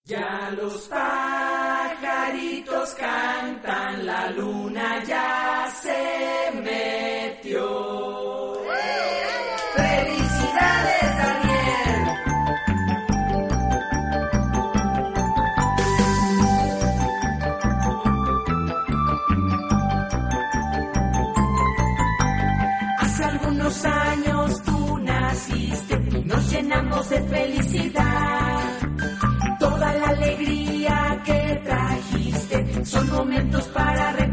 Ya los pajaritos cantan, la luna ya se metió. ¡Felicidades, Daniel! Hace algunos años tú naciste y nos llenamos de felicidad. Toda la alegría que trajiste son momentos para